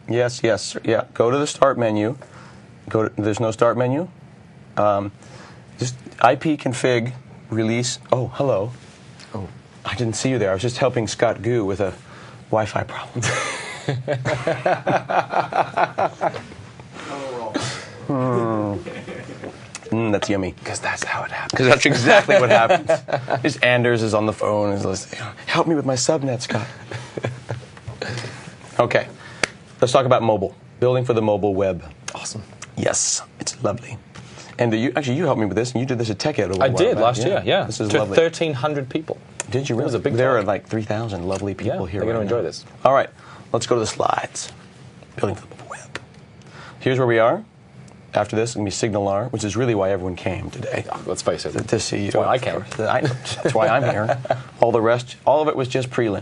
Yes, yes, yeah. Go to the start menu. There's no start menu. Just ipconfig release. Oh, hello. Oh, I didn't see you there. I was just helping Scott Goo with a Wi-Fi problem. That's yummy. because that's how it happens. Because that's exactly what happens. Just Anders is on the phone and is listening. Help me with my subnet, Scott. Okay, let's talk about mobile. Building for the mobile web. Awesome. Yes, it's lovely. And you helped me with this, and you did this at TechEd a while I did back. last year, yeah. This is to lovely. 1,300 people. Did you really? It was a big There talk. are like 3,000 lovely people Yeah, here. they're going right to enjoy now. this. All right, let's go to the slides. Building for the mobile web. Here's where we are. After this, it's going to be SignalR, which is really why everyone came today. Let's face it. To see you. That's why I came. That's why I'm here. All the rest, all of it was just prelim.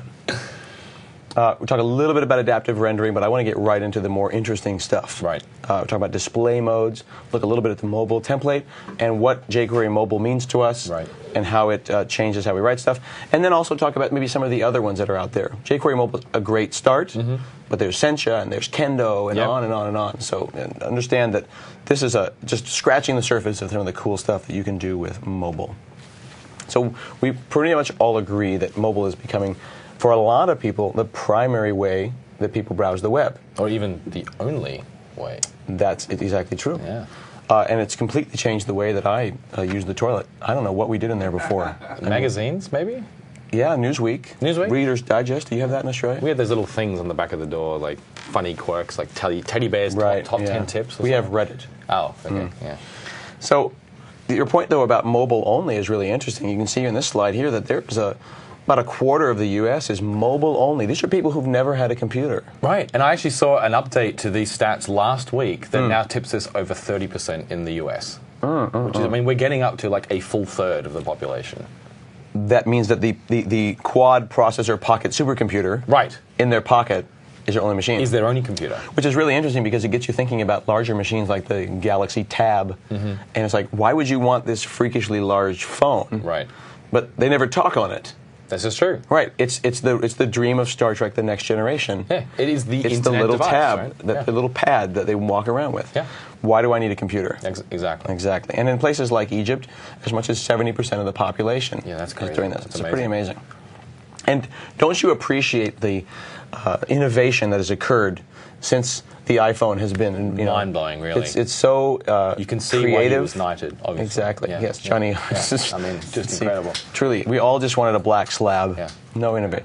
We talk a little bit about adaptive rendering, but I want to get right into the more interesting stuff. Right. We talk about display modes, look a little bit at the mobile template, and what jQuery Mobile means to us, Right. and how it changes how we write stuff. And then also talk about maybe some of the other ones that are out there. jQuery Mobile is a great start, but there's Sencha, and there's Kendo, and Yep. on and on and on. So and understand that this is just scratching the surface of some of the cool stuff that you can do with mobile. So we pretty much all agree that mobile is becoming, for a lot of people, the primary way that people browse the web. Or even the only way. That's exactly true. Yeah. And it's completely changed the way that I use the toilet. I don't know what we did in there before. Magazines, maybe? Yeah, Newsweek. Newsweek? Reader's Digest. Do you have that in Australia? We had those little things on the back of the door, like funny quirks, like teddy bears, Right, top yeah. 10 tips. Or We have something. Reddit. Oh, okay, yeah. So your point, though, about mobile only is really interesting. You can see in this slide here that there's about a quarter of the U.S. is mobile only. These are people who've never had a computer. Right, and I actually saw an update to these stats last week that now tips us over 30% in the US. Which is, I mean, we're getting up to like a full third of the population. That means that the quad processor pocket supercomputer Right. in their pocket is their only machine. Is their only computer. Which is really interesting because it gets you thinking about larger machines like the Galaxy Tab. And it's like, why would you want this freakishly large phone? Right. But they never talk on it. This is true. Right. It's the dream of Star Trek: The Next Generation. Yeah, it is the It's the internet little device, tab, right? the little pad that they walk around with. Yeah. Why do I need a computer? Exactly. Exactly. And in places like Egypt, as much as 70% of the population Yeah, that's is crazy. doing this. That's It's pretty amazing. And don't you appreciate the innovation that has occurred since the iPhone has been Mind-blowing, really. It's so You can see creative. why he was knighted, obviously. Exactly. Yeah. Yes, Johnny. Yeah. I mean, just incredible. Truly, we all just wanted a black slab. Yeah. No innovation.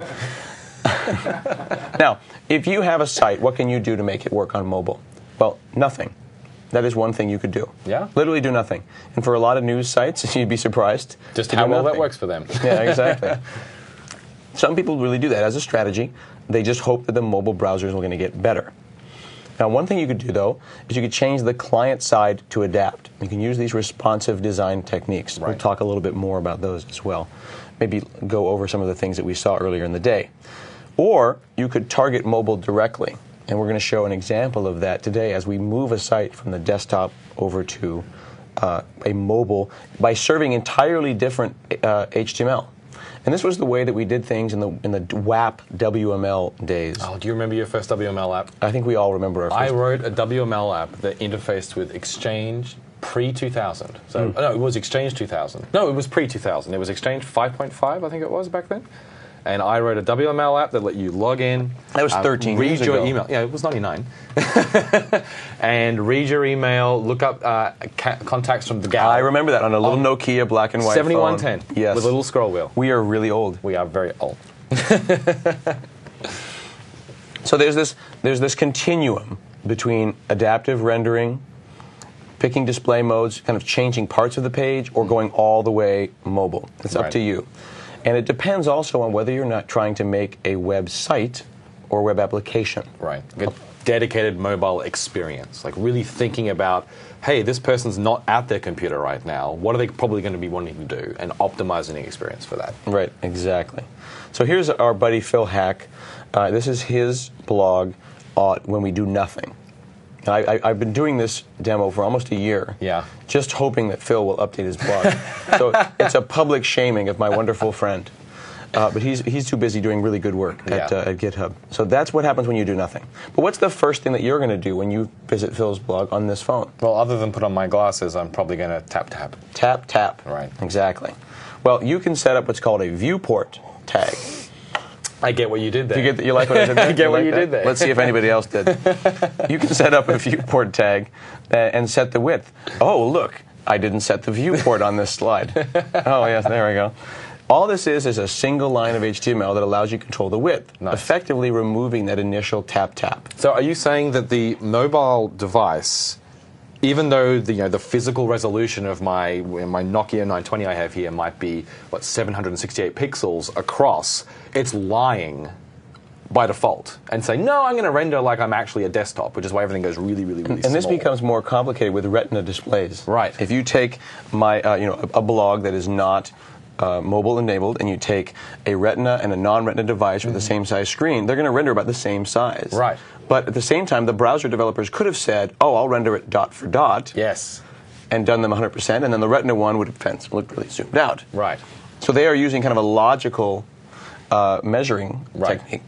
Now, if you have a site, what can you do to make it work on mobile? Well, nothing. That is one thing you could do. Yeah? Literally do nothing. And for a lot of news sites, you'd be surprised. Just to how do well that nothing. works for them. Yeah, exactly. Some people really do that as a strategy. They just hope that the mobile browsers are going to get better. Now, one thing you could do, though, is you could change the client side to adapt. You can use these responsive design techniques. Right. We'll talk a little bit more about those as well. Maybe go over some of the things that we saw earlier in the day. Or you could target mobile directly. And we're going to show an example of that today as we move a site from the desktop over to a mobile by serving entirely different HTML. And this was the way that we did things in the WAP WML days. Oh, do you remember your first WML app? I think we all remember our I first. wrote a WML app that interfaced with Exchange pre-2000. So, no, it was Exchange 2000. No, it was pre-2000. It was Exchange 5.5, I think it was back then. And I wrote a WML app that let you log in. That was 13 read years your ago. email. Yeah, it was 99. And read your email, look up contacts from the gallery. I remember that on a little Nokia black and white 7110. phone. Yes. With a little scroll wheel. We are really old. We are very old. So there's this continuum between adaptive rendering, picking display modes, kind of changing parts of the page, or going all the way mobile. It's up Right. to you. And it depends also on whether you're not trying to make a website or web application. Right. A dedicated mobile experience. Like really thinking about, hey, this person's not at their computer right now. What are they probably going to be wanting to do? And optimizing the experience for that. Right, exactly. So here's our buddy Phil Hack. This is his blog, When We Do Nothing. And I've been doing this demo for almost a year. Yeah. Just hoping that Phil will update his blog. So it's a public shaming of my wonderful friend. but he's too busy doing really good work at GitHub. So that's what happens when you do nothing. But what's the first thing that you're going to do when you visit Phil's blog on this phone? Well, other than put on my glasses, I'm probably going to tap. Tap, tap. Right. Exactly. Well, you can set up what's called a viewport tag. I get what you did there. You like what I did there? I get what you did there. Let's see if anybody else did. You can set up a viewport tag and set the width. Oh, look, I didn't set the viewport on this slide. Oh, yes, there we go. All this is a single line of HTML that allows you to control the width, effectively removing that initial tap. So are you saying that the mobile device, even though the physical resolution of my Nokia 920 I have here might be 768 pixels across, it's lying by default and saying, no, I'm going to render like I'm actually a desktop, which is why everything goes really small. And this becomes more complicated with Retina displays. Right. If you take my a blog that is not mobile enabled, and you take a Retina and a non-Retina device with the same size screen, they're going to render about the same size. Right. But at the same time, the browser developers could have said, oh, I'll render it dot for dot. Yes. And done them 100%, and then the Retina one would have looked really zoomed out. Right. So they are using kind of a logical measuring technique.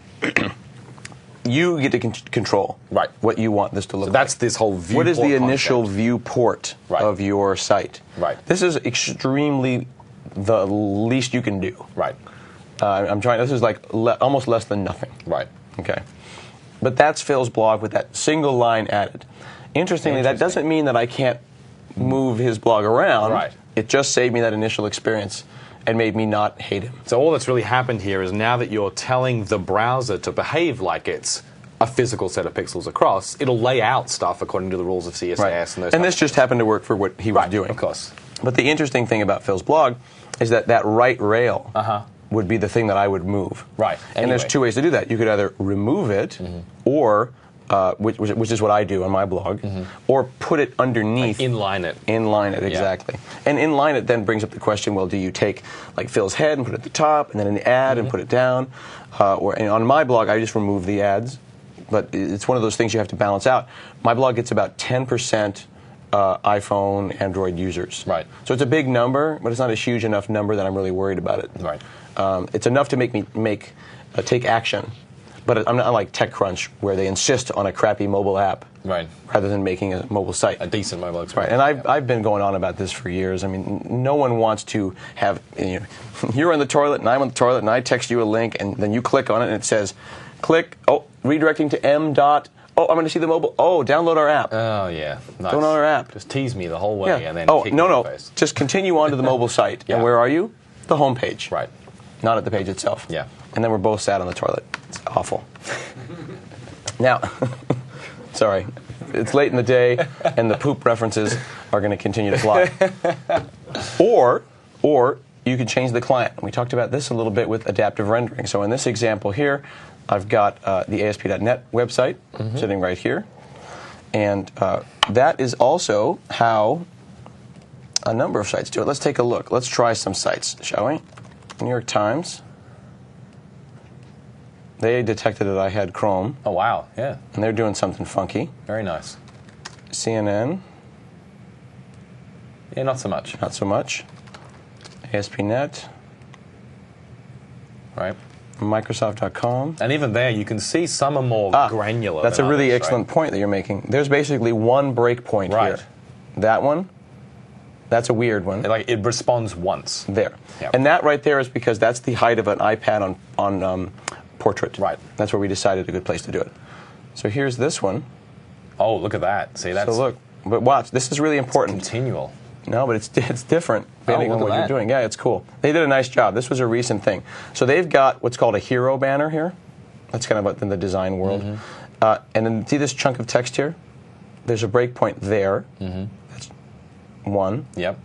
You get to control what you want this to look like. So that's this whole viewport What is the initial concept. Viewport of your site? Right. This is extremely the least you can do. Right. I'm trying. This is like almost less than nothing. Right. Okay. But that's Phil's blog with that single line added. Interestingly, that doesn't mean that I can't move his blog around. Right. It just saved me that initial experience and made me not hate him. So all that's really happened here is now that you're telling the browser to behave like it's a physical set of pixels across, it'll lay out stuff according to the rules of CSS and those. And this just happened to work for what he was doing. Of course. But the interesting thing about Phil's blog is that right rail would be the thing that I would move. Right. And there's two ways to do that. You could either remove it, or which is what I do on my blog, or put it underneath. Like inline it. Inline it, exactly. And inline it then brings up the question, well, do you take like Phil's head and put it at the top, and then an ad and put it down? And on my blog, I just remove the ads. But it's one of those things you have to balance out. My blog gets about 10% iPhone, Android users. Right. So it's a big number, but it's not a huge enough number that I'm really worried about it. Right. It's enough to make me take action. But I'm not like TechCrunch, where they insist on a crappy mobile app rather than making a mobile site. A decent mobile experience. Right, and I've been going on about this for years. I mean, no one wants to have, you're on the toilet and I'm on the toilet and I text you a link and then you click on it and it says, click, redirecting to M dot, I'm going to see the mobile, download our app. Oh, yeah. Nice. Download our app. Just tease me the whole way and then kick me in the face. Just continue on to the mobile site. And where are you? The home page. Right. Not at the page itself. Yeah. And then we're both sat on the toilet. It's awful. Now, sorry, it's late in the day, and the poop references are going to continue to fly. Or you could change the client. We talked about this a little bit with adaptive rendering. So in this example here, I've got the ASP.NET website sitting right here. And that is also how a number of sites do it. Let's take a look. Let's try some sites, shall we? New York Times. They detected that I had Chrome. Oh, wow. Yeah. And they're doing something funky. Very nice. CNN. Yeah, not so much. Not so much. ASP.NET. Right. Microsoft.com. And even there, you can see some are more granular. That's than a really others, excellent point that you're making. There's basically one breakpoint here. That one. That's a weird one. It responds once. There. Yep. And that right there is because that's the height of an iPad on portrait. Right. That's where we decided a good place to do it. So here's this one. Oh, look at that. See, that's... So look. But watch. This is really important. Continual. No, but it's different depending on what you're doing. Yeah, it's cool. They did a nice job. This was a recent thing. So they've got what's called a hero banner here. That's kind of what in the design world. And then see this chunk of text here? There's a breakpoint there. That's one. Yep.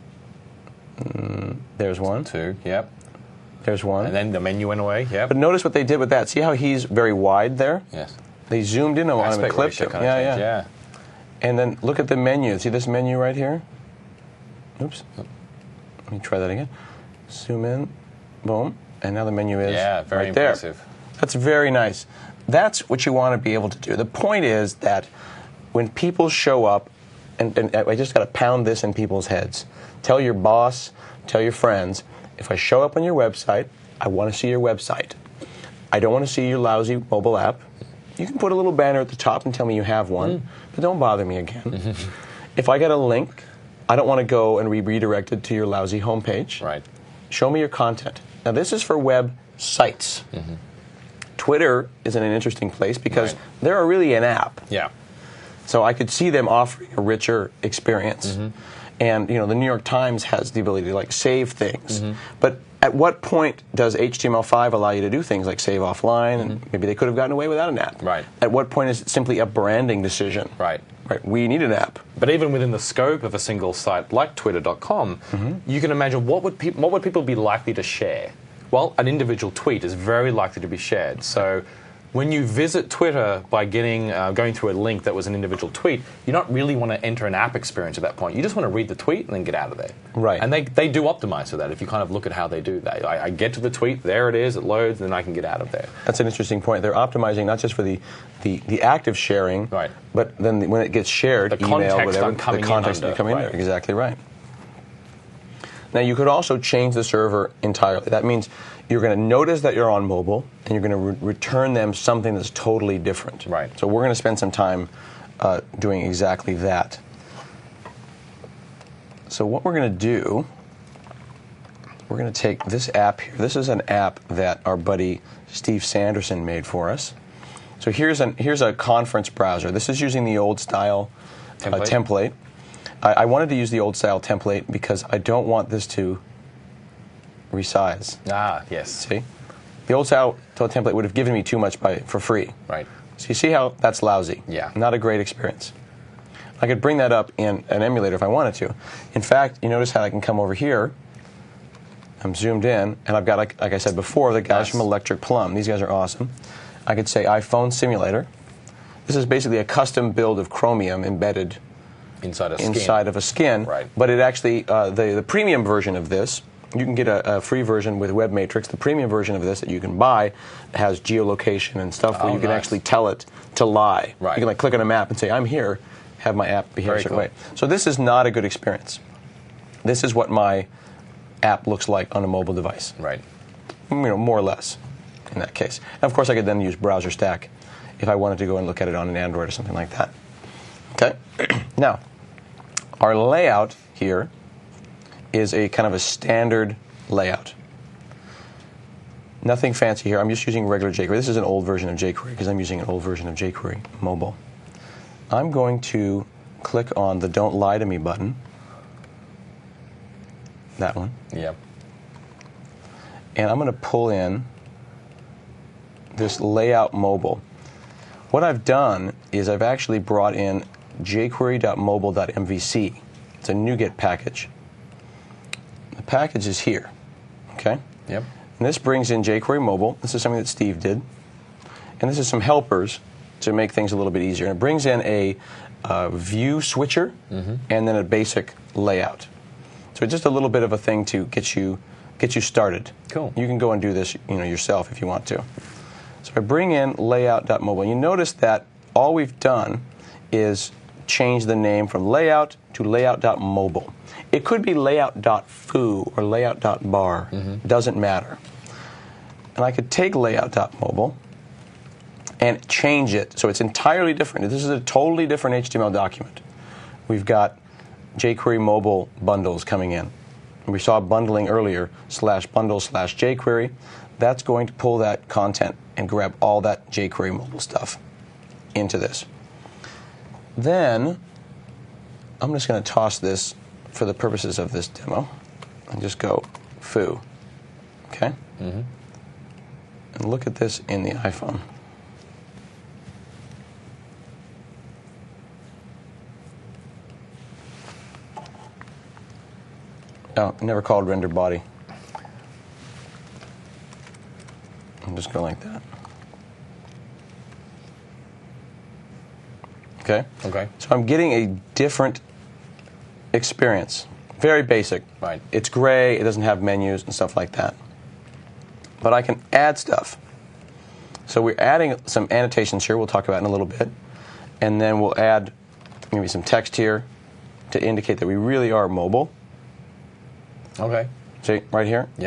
There's one. Two. Yep. There's one. And then the menu went away. Yep. But notice what they did with that. See how he's very wide there? Yes. They zoomed in on him and clipped him. Yeah. And then look at the menu. See this menu right here? Oops. Let me try that again. Zoom in. Boom. And now the menu is very right there. impressive. That's very nice. That's what you want to be able to do. The point is that when people show up, and I just got to pound this in people's heads. Tell your boss, tell your friends, if I show up on your website I want to see your website. I don't want to see your lousy mobile app. You can put a little banner at the top and tell me you have one, but don't bother me again. If I get a link, I don't want to go and be redirected to your lousy homepage. Right. Show me your content. Now, this is for web sites. Twitter is in an interesting place because they're really an app. Yeah. So I could see them offering a richer experience. And, you know, the New York Times has the ability to, like, save things. But at what point does HTML5 allow you to do things like save offline? And maybe they could have gotten away without an app. Right. At what point is it simply a branding decision? Right. Right. We need an app. But even within the scope of a single site like Twitter.com, you can imagine what would people be likely to share? Well, an individual tweet is very likely to be shared. So when you visit Twitter by going through a link that was an individual tweet, you don't really want to enter an app experience at that point. You just want to read the tweet and then get out of there. Right. And they do optimize for that if you kind of look at how they do that. I get to the tweet, there it is, it loads, and then I can get out of there. That's an interesting point. They're optimizing not just for the active sharing, Right. but then when it gets shared, The email, context whatever, I'm coming the context in that under, come in right. there. Exactly right. Now, you could also change the server entirely. That means you're going to notice that you're on mobile, and you're going to return them something that's totally different. Right. So we're going to spend some time doing exactly that. So what we're going to do, we're going to take this app here. This is an app that our buddy Steve Sanderson made for us. So here's a conference browser. This is using the old style template. I wanted to use the old style template because I don't want this to resize. Ah, yes. See? The old style template would have given me too much for free. Right. So you see how that's lousy? Yeah. Not a great experience. I could bring that up in an emulator if I wanted to. In fact, you notice how I can come over here. I'm zoomed in, and I've got, like I said before, the guys from Electric Plum. These guys are awesome. I could say iPhone Simulator. This is basically a custom build of Chromium embedded inside of a skin. Right. But it actually, the premium version of this, you can get a free version with WebMatrix. The premium version of this that you can buy has geolocation and stuff where you can actually tell it to lie. Right. You can like click on a map and say, I'm here, have my app behave a certain way. So this is not a good experience. This is what my app looks like on a mobile device. Right. You know, more or less in that case. And of course, I could then use Browser Stack if I wanted to go and look at it on an Android or something like that. Okay. Now, our layout here is a kind of a standard layout. Nothing fancy here. I'm just using regular jQuery. This is an old version of jQuery because I'm using an old version of jQuery mobile. I'm going to click on the Don't Lie to Me button. That one. Yep. And I'm going to pull in this layout mobile. What I've done is I've actually brought in jQuery.mobile.mvc. It's a NuGet package. The package is here. Okay? Yep. And this brings in jQuery mobile. This is something that Steve did. And this is some helpers to make things a little bit easier. And it brings in a view switcher and then a basic layout. So it's just a little bit of a thing to get you started. Cool. You can go and do this, yourself if you want to. So I bring in layout.mobile. You notice that all we've done is change the name from layout to layout.mobile. It could be layout.foo or layout.bar. Doesn't matter. And I could take layout.mobile and change it so it's entirely different. This is a totally different HTML document. We've got jQuery mobile bundles coming in. And we saw bundling earlier, /bundle/jQuery. That's going to pull that content and grab all that jQuery mobile stuff into this. Then I'm just going to toss this for the purposes of this demo and just go foo. Okay? And look at this in the iPhone. Oh, never called render body. I'm just going like that. Okay? Okay. So I'm getting a different experience. Very basic. Right. It's gray, it doesn't have menus and stuff like that. But I can add stuff. So we're adding some annotations here we'll talk about in a little bit. And then we'll add maybe some text here to indicate that we really are mobile. Okay. See, right here? Yep.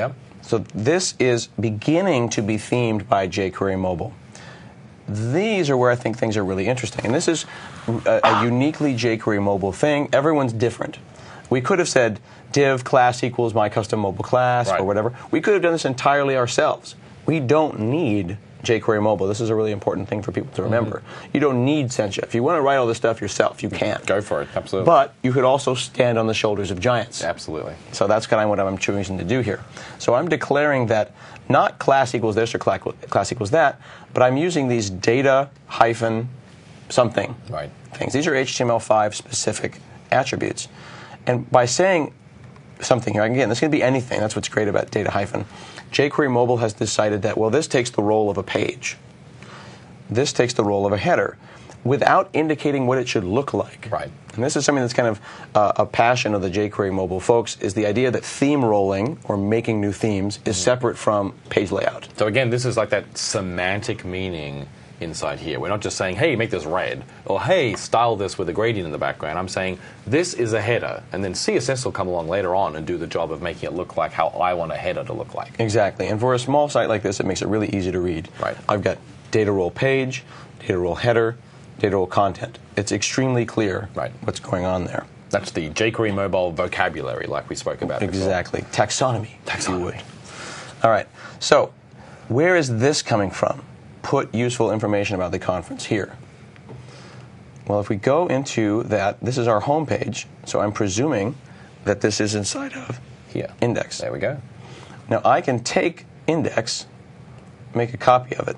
So this is beginning to be themed by jQuery Mobile. These are where I think things are really interesting. And this is a uniquely jQuery Mobile thing. Everyone's different. We could have said div class equals my custom mobile class or whatever. We could have done this entirely ourselves. We don't need jQuery Mobile. This is a really important thing for people to remember. You don't need Sencha. If you want to write all this stuff yourself, you can. Go for it, absolutely. But you could also stand on the shoulders of giants. Absolutely. So that's kind of what I'm choosing to do here. So I'm declaring that not class equals this or class equals that, but I'm using these data hyphen something things. These are HTML5 specific attributes. And by saying something here, again, this can be anything. That's what's great about data hyphen. jQuery Mobile has decided that, well, this takes the role of a page. This takes the role of a header without indicating what it should look like. And this is something that's kind of a passion of the jQuery Mobile folks, is the idea that theme rolling, or making new themes, is separate from page layout. So again, this is like that semantic meaning inside here. We're not just saying, hey, make this red, or hey, style this with a gradient in the background. I'm saying, this is a header, and then CSS will come along later on and do the job of making it look like how I want a header to look like. Exactly. And for a small site like this, it makes it really easy to read. I've got data role page, data role header, data role content. It's extremely clear what's going on there. That's the jQuery Mobile vocabulary, like we spoke about exactly. before. Taxonomy. All right. So, where is this coming from? Put useful information about the conference here. Well, if we go into that, this is our home page, so I'm presuming that this is inside of here. Index. There we go. Now, I can take Index, make a copy of it,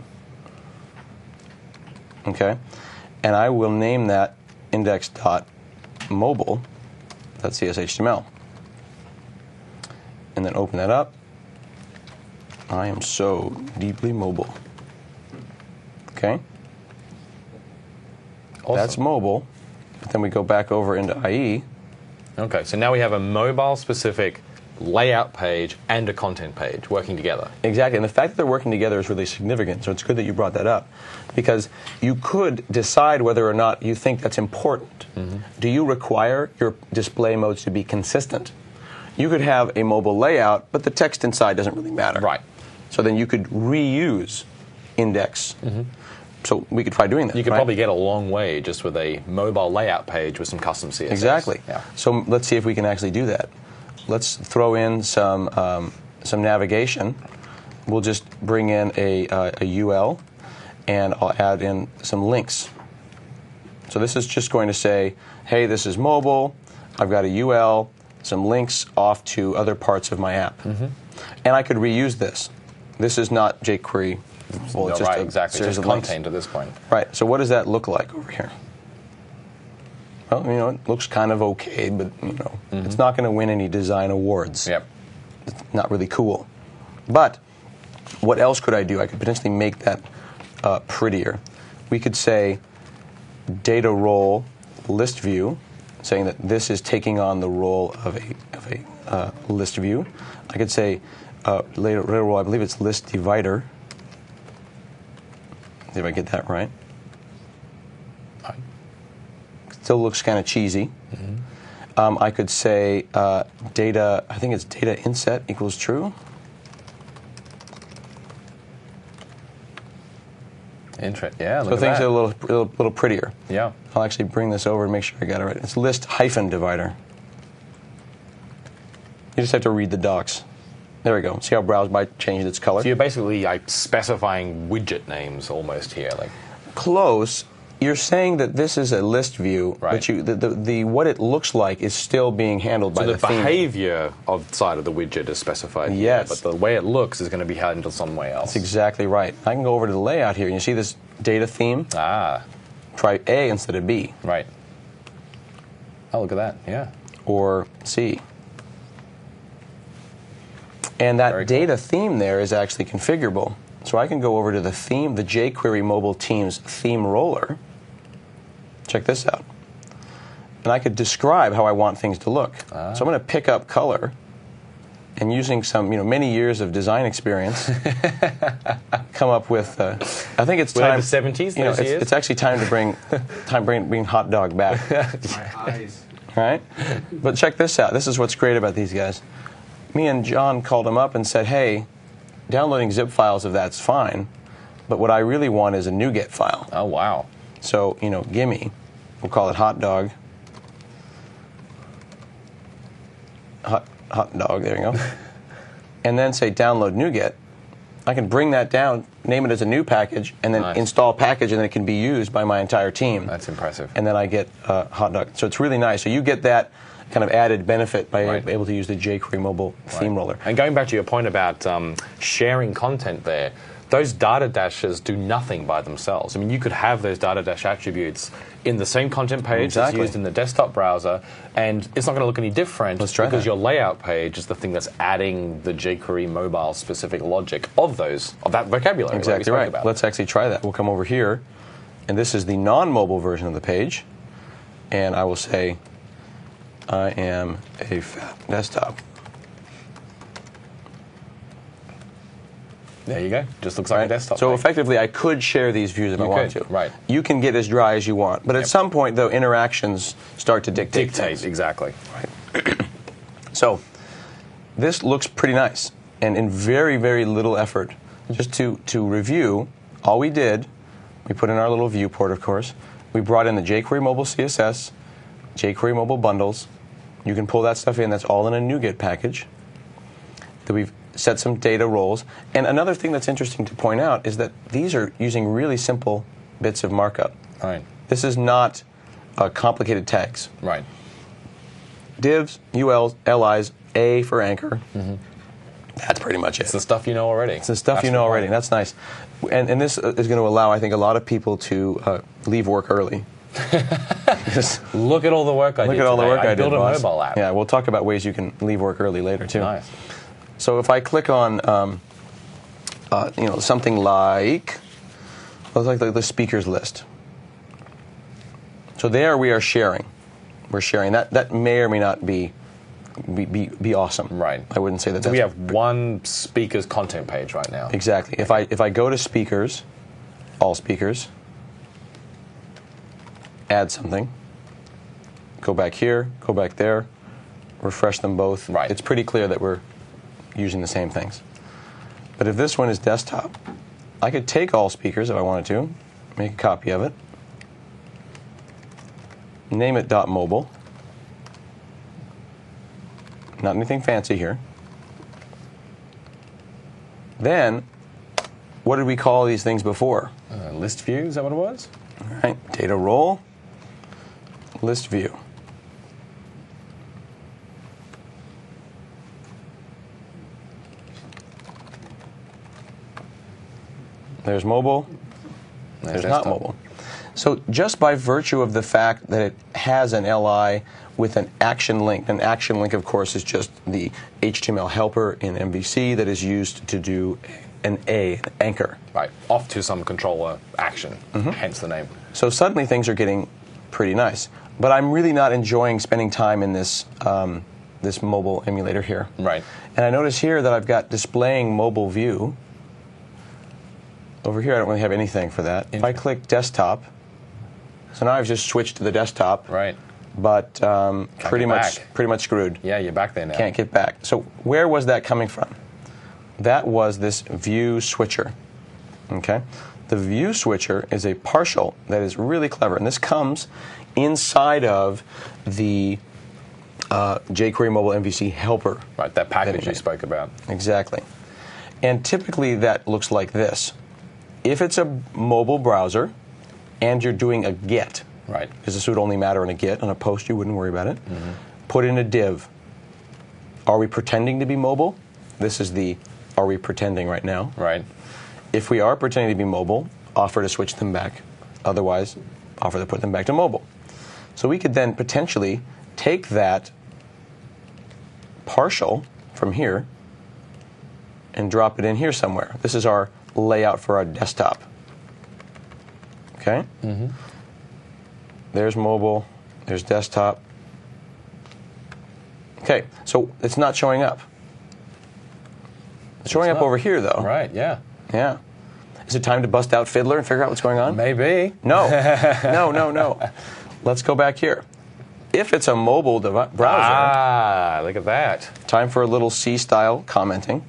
okay, and I will name that index.mobile.cshtml, and then open that up. I am so deeply mobile. Okay? Awesome. That's mobile. But then we go back over into IE. Okay, so now we have a mobile-specific layout page and a content page working together. Exactly, and the fact that they're working together is really significant, so it's good that you brought that up. Because you could decide whether or not you think that's important. Do you require your display modes to be consistent? You could have a mobile layout, but the text inside doesn't really matter. So then you could reuse Index. So we could try doing that. You could probably get a long way just with a mobile layout page with some custom CSS. Exactly. So let's see if we can actually do that. Let's throw in some navigation. We'll just bring in a UL, and I'll add in some links. So this is just going to say, hey, this is mobile. I've got a UL, some links off to other parts of my app. And I could reuse this. This is not jQuery. Well, it's just exactly. Just content at this point. So what does that look like over here? Well, you know, it looks kind of okay, but you know, it's not going to win any design awards. It's not really cool. But what else could I do? I could potentially make that prettier. We could say data role list view, saying that this is taking on the role of a list view. I could say later role, I believe it's list divider. See if I get that right. Still looks kind of cheesy. I could say data, I think it's data inset equals true. Yeah, so things are a little prettier. Yeah. I'll actually bring this over and make sure I got it right. It's list hyphen divider. You just have to read the docs. There we go. See how Browse by changed its color? So you're basically specifying widget names almost here. Close. You're saying that this is a list view, but the what it looks like is still being handled by the theme. So the behavior side of the widget is specified here, but the way it looks is going to be handled somewhere else. That's exactly right. I can go over to the layout here, and you see this data theme? Try A instead of B. Oh, look at that, yeah. Or C. And that data theme there is actually configurable. So I can go over to the theme, the jQuery Mobile Teams theme roller. Check this out. And I could describe how I want things to look. So I'm going to pick up color, and using some, many years of design experience, come up with. I think it's time. The 70s. It's actually time to bring hot dog back. My eyes. Right? But check this out. This is what's great about these guys. me and John called him up and said, hey, downloading zip files of that's fine, but what I really want is a NuGet file. Oh, wow. So, gimme, we'll call it hot dog. Hot dog, there you go. And then say download NuGet. I can bring that down, name it as a new package, and then install package, and then it can be used by my entire team. That's impressive. And then I get hot dog. So it's really nice. So you get that kind of added benefit by being able to use the jQuery mobile theme roller. And going back to your point about sharing content there, those data dashes do nothing by themselves. I mean, you could have those data dash attributes in the same content page that's used in the desktop browser, and it's not going to look any different because your layout page is the thing that's adding the jQuery mobile specific logic of that vocabulary. Exactly right. Let's actually try that. We'll come over here, and this is the non-mobile version of the page, and I will say, I am a fat desktop. There you go. Just looks like a desktop. So effectively, I could share these views if I wanted to. Right. You can get as dry as you want, but at some point, though, interactions start to dictate things. Exactly. Right. So this looks pretty nice, and in very, very little effort. Just to review, all we did, we put in our little viewport, of course. We brought in the jQuery mobile CSS, jQuery mobile bundles. You can pull that stuff in. That's all in a NuGet package. That we've set some data roles. And another thing that's interesting to point out is that these are using really simple bits of markup. Right. This is not complicated tags. Right. Divs, ULs, LIs, A for anchor. Mm-hmm. That's pretty much it. It's the stuff you know already. It's the stuff you know already. That's nice. And this is going to allow, I think, a lot of people to leave work early. Look at all the work I did. Look at all the work I did. Built a mobile app. Yeah, we'll talk about ways you can leave work early later, too. Nice. So if I click on, something like the speakers list. So there we are sharing. We're sharing. That may or may not be awesome. Right. I wouldn't say that. So we have one speakers content page right now. Exactly. If I go to speakers, all speakers, add something, go back here, go back there, refresh them both. Right. It's pretty clear that we're using the same things. But if this one is desktop, I could take all speakers if I wanted to, make a copy of it, name it .mobile. Not anything fancy here. Then, what did we call these things before? List view, is that what it was? All right, data role, list view. There's mobile. There's not mobile. So just by virtue of the fact that it has an LI with an action link, of course, is just the HTML helper in MVC that is used to do an anchor. Right, off to some controller action, hence the name. So suddenly things are getting pretty nice. But I'm really not enjoying spending time in this this mobile emulator here. Right. And I notice here that I've got displaying mobile view. Over here, I don't really have anything for that. If I click desktop, so now I've just switched to the desktop. Right. But pretty much screwed. Yeah, you're back there now. Can't get back. So where was that coming from? That was this view switcher. Okay. The view switcher is a partial that is really clever, and this comes inside of the jQuery Mobile MVC helper. Right, that package you spoke about. Exactly. And typically that looks like this. If it's a mobile browser and you're doing a get, right, because this would only matter in a get, on a post you wouldn't worry about it, put in a div. Are we pretending to be mobile? This is the are we pretending right now. Right. If we are pretending to be mobile, offer to switch them back. Otherwise, offer to put them back to mobile. So we could then potentially take that partial from here and drop it in here somewhere. This is our layout for our desktop. Okay? There's mobile. There's desktop. Okay, so it's not showing up. It's showing up over here, though. Right, yeah. Yeah. Is it time to bust out Fiddler and figure out what's going on? Maybe. No. No. Let's go back here. if it's a mobile browser, look at that. time for a little C-style commenting.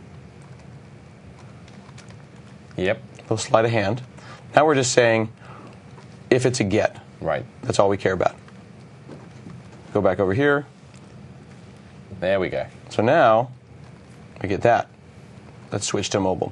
Yep. Little sleight of hand. Now we're just saying if it's a get. Right. That's all we care about. Go back over here. There we go. So now we get that. Let's switch to mobile.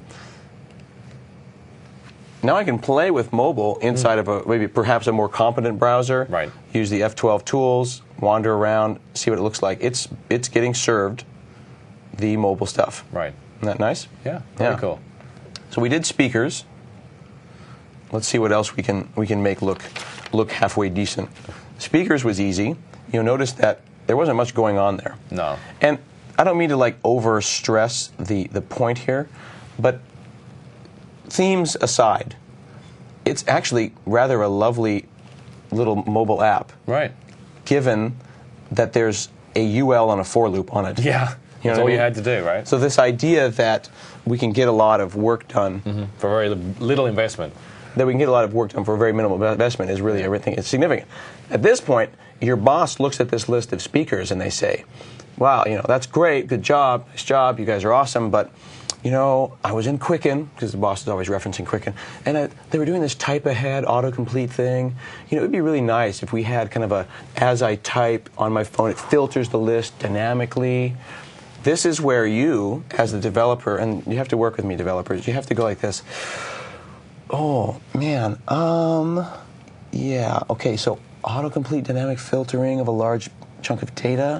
Now I can play with mobile inside of maybe perhaps a more competent browser. Right. Use the F12 tools, wander around, see what it looks like. It's getting served the mobile stuff. Right. Isn't that nice? Yeah. Very Yeah. cool. So we did speakers. Let's see what else we can make look halfway decent. Speakers was easy. You'll notice that there wasn't much going on there. No. And I don't mean to like over stress the point here, but themes aside, it's actually rather a lovely little mobile app, Right. given that there's a UL and a for loop on it. Yeah. You know That's what I all you mean? had to do, right? So this idea that we can get a lot of work done, For very little investment. that we can get a lot of work done for a very minimal investment is really everything. It's significant. At this point, your boss looks at this list of speakers and they say, wow, that's great, good job, nice job, you guys are awesome, but, I was in Quicken, because the boss is always referencing Quicken, and they were doing this type ahead autocomplete thing. It would be really nice if we had kind of a, as I type on my phone, it filters the list dynamically. This is where you, as the developer, and you have to work with me, developers, you have to go like this. Oh, man. Yeah. Okay, so autocomplete dynamic filtering of a large chunk of data.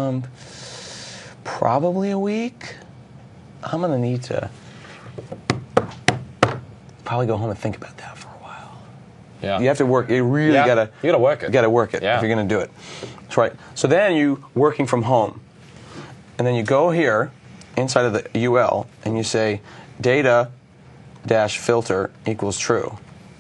Probably a week. I'm going to need to probably go home and think about that for a while. Yeah. You have to work. You really Yeah. got to. You gotta work it. You got to work it Yeah. if you're going to do it. That's right. So then you working from home, and then you go here inside of the UL and you say data dash filter equals true.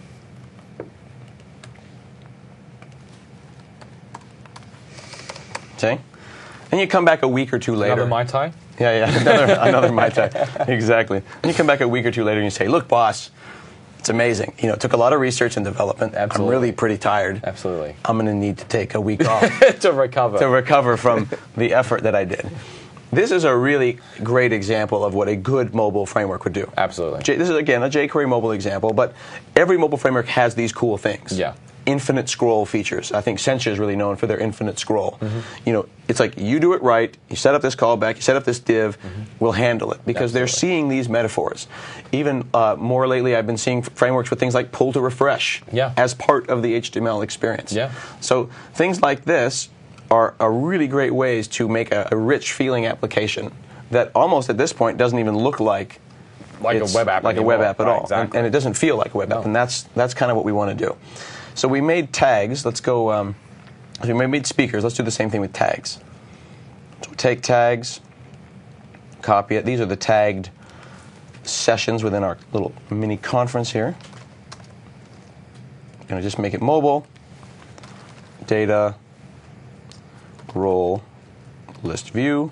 See? And you come back a week or two later. Another Mai Tai? Yeah, another Mai Tai. Exactly. And you come back a week or two later and you say, look, boss, it's amazing. It took a lot of research and development. Absolutely. I'm really pretty tired. Absolutely. I'm going to need to take a week off To recover. to recover from the effort that I did. This is a really great example of what a good mobile framework would do. Absolutely. This is, again, a jQuery mobile example, but every mobile framework has these cool things. Yeah. Infinite scroll features. I think Sencha is really known for their infinite scroll. It's like you do it right, you set up this callback, you set up this div, we'll handle it. Because they're seeing these metaphors. Even more lately, I've been seeing frameworks with things like pull to refresh as part of the HTML experience. Yeah. So things like this are really great ways to make a rich feeling application that almost at this point doesn't even look like a web app. like a web app at all. Exactly. And it doesn't feel like a web app. And that's kind of what we want to do. So we made tags. Let's go. We made speakers. Let's do the same thing with tags. So take tags, copy it. These are the tagged sessions within our little mini conference here. Going to just make it mobile. Data, role, list view.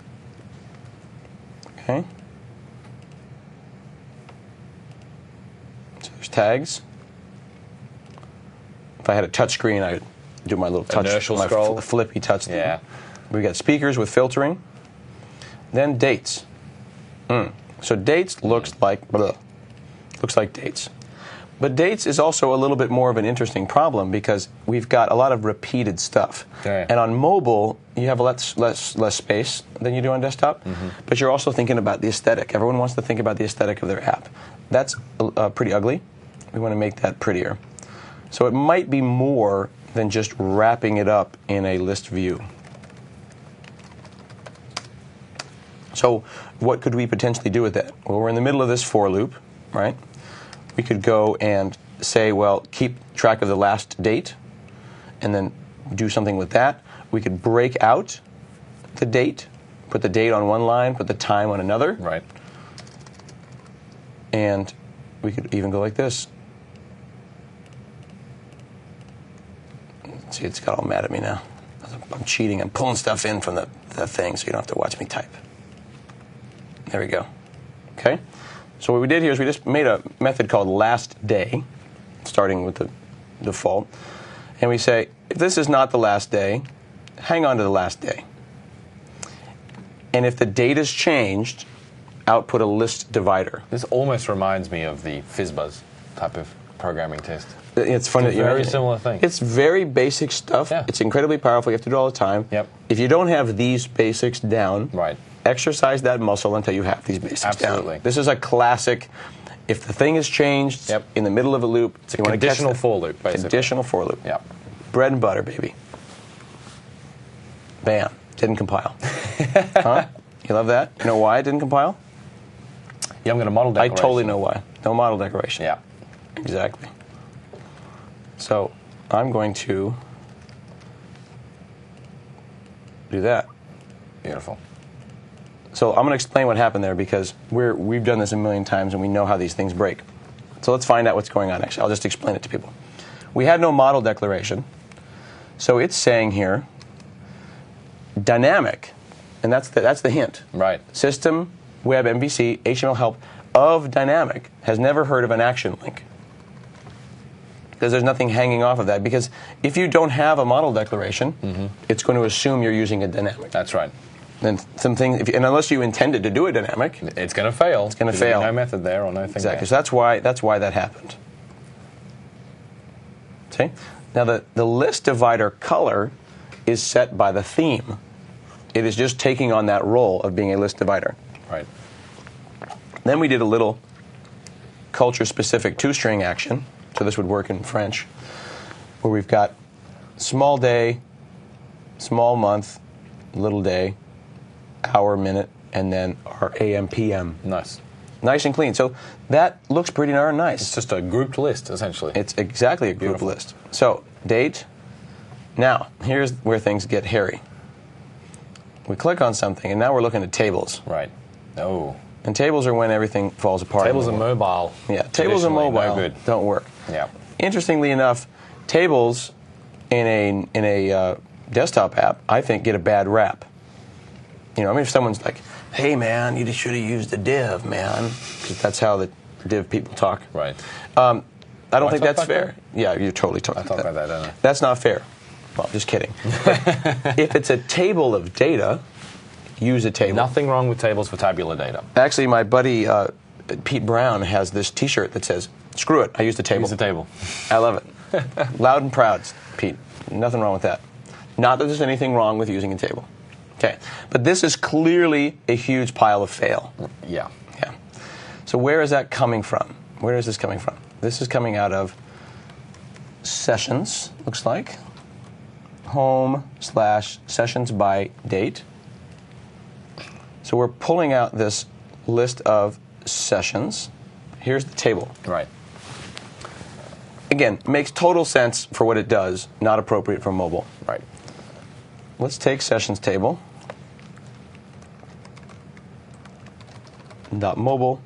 Okay. So there's tags. If I had a touch screen, I'd do my little touch, Inertial my scroll. flippy touch thing. Yeah. We got speakers with filtering. Then dates. So dates looks like dates. But dates is also a little bit more of an interesting problem because we've got a lot of repeated stuff. Okay. And on mobile, you have less space than you do on desktop. But you're also thinking about the aesthetic. Everyone wants to think about the aesthetic of their app. That's pretty ugly. We want to make that prettier. So it might be more than just wrapping it up in a list view. So what could we potentially do with that? Well, we're in the middle of this for loop, right? We could go and say, well, keep track of the last date and then do something with that. We could break out the date, put the date on one line, put the time on another. Right. And we could even go like this. See, it's got all mad at me now. I'm cheating. I'm pulling stuff in from the thing so you don't have to watch me type. There we go. Okay? So what we did here is we just made a method called last day, starting with the default. And we say, if this is not the last day, hang on to the last day. And if the data's changed, output a list divider. This almost reminds me of the FizzBuzz type of programming test. It's funny It's a that you very mention it. similar thing. It's very basic stuff. Yeah. It's incredibly powerful. You have to do it all the time. Yep. If you don't have these basics down, Right. exercise that muscle until you have these basics Absolutely. down. This is a classic. If the thing has changed Yep. in the middle of a loop, It's a you want to catch conditional that. for loop, basically. Conditional for loop. Yeah. Bread and butter, baby. Bam. Didn't compile. Huh? You love that? You know why it didn't compile? Yeah, I'm going to model I declaration. totally know why. No model declaration. Yeah. Exactly. So I'm going to do that. Beautiful. So I'm going to explain what happened there because we've done this a million times and we know how these things break. So let's find out what's going on actually. I'll just explain it to people. We had no model declaration. So it's saying here, dynamic, and that's the hint. Right. System, web, MVC, HTML help of dynamic has never heard of an action link. Because there's nothing hanging off of that. Because if you don't have a model declaration, it's going to assume you're using a dynamic. That's right. And some things, and unless you intended to do a dynamic, It's going to fail. It's gonna fail. No method there or no thing exactly. there. So that's why that happened. See? Now the list divider color is set by the theme. It is just taking on that role of being a list divider. Right. Then we did a little culture-specific two-string action. So this would work in French, where we've got small day, small month, little day, hour, minute, and then our AM, PM. Nice. Nice and clean. So that looks pretty darn It's nice. just a grouped list, essentially. It's exactly a group Beautiful. list. So, date. Now, here's where things get hairy. We click on something, and now we're looking at tables. Right. Oh. And tables are when everything falls apart. Tables in and the world. mobile. Yeah, tables and traditionally, mobile No good. don't work. Yeah. Interestingly enough, tables in a desktop app, I think, get a bad rap. You know, I mean, if someone's like, "Hey, man, you just should have used a div, man," because that's how the div people talk. Right. I don't I think talk that's like fair. Yeah, you're totally talking I talk about about that, don't I? That's not fair. Well, just kidding. But if it's a table of data, use a table. Nothing wrong with tables for tabular data. Actually, my buddy Pete Brown has this T-shirt that says, "Screw it, I used a table." Use the table. I love it. Loud and proud, Pete. Nothing wrong with that. Not that there's anything wrong with using a table. Okay. But this is clearly a huge pile of fail. Yeah. Yeah. So where is that coming from? Where is this coming from? This is coming out of sessions, looks like. Home/sessions by date. So we're pulling out this list of sessions. Here's the table. Right. Again, makes total sense for what it does, not appropriate for mobile. Right. Let's take sessions table. .mobile.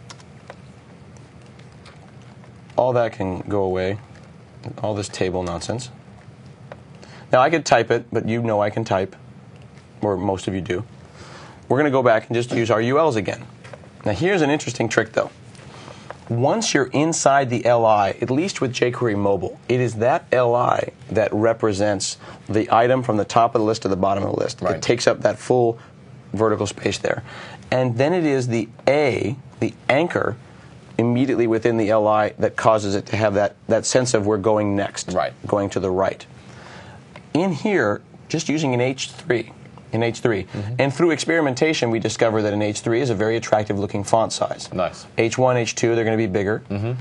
All that can go away. All this table nonsense. Now I could type it, but you know I can type, or most of you do. We're going to go back and just use our ULs again. Now here's an interesting trick though. Once you're inside the LI, at least with jQuery Mobile, it is that LI that represents the item from the top of the list to the bottom of the list. Right. It takes up that full vertical space there. And then it is the A, the anchor, immediately within the LI that causes it to have that sense of we're going next, Right. going to the right. In here, just using an H3, and through experimentation, we discover that an H3 is a very attractive looking font size. Nice. H1, H2, they're going to be bigger.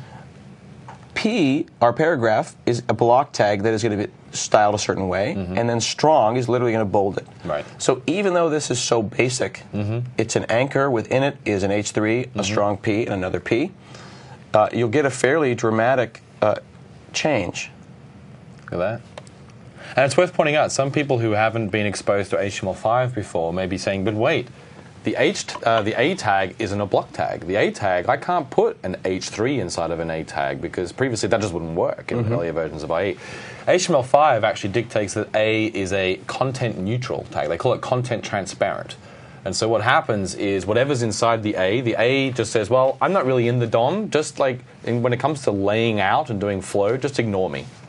P, our paragraph, is a block tag that is going to be styled a certain way, and then strong is literally going to bold it. Right. So even though this is so basic, it's an anchor. Within it is an H3, a strong P, and another P. You'll get a fairly dramatic change. Look at that. And it's worth pointing out, some people who haven't been exposed to HTML5 before may be saying, but wait, the A tag isn't a block tag. The A tag, I can't put an H3 inside of an A tag because previously that just wouldn't work in earlier versions of IE. HTML5 actually dictates that A is a content neutral tag. They call it content transparent. And so what happens is whatever's inside the A just says, well, I'm not really in the DOM. Just like when it comes to laying out and doing flow, just ignore me.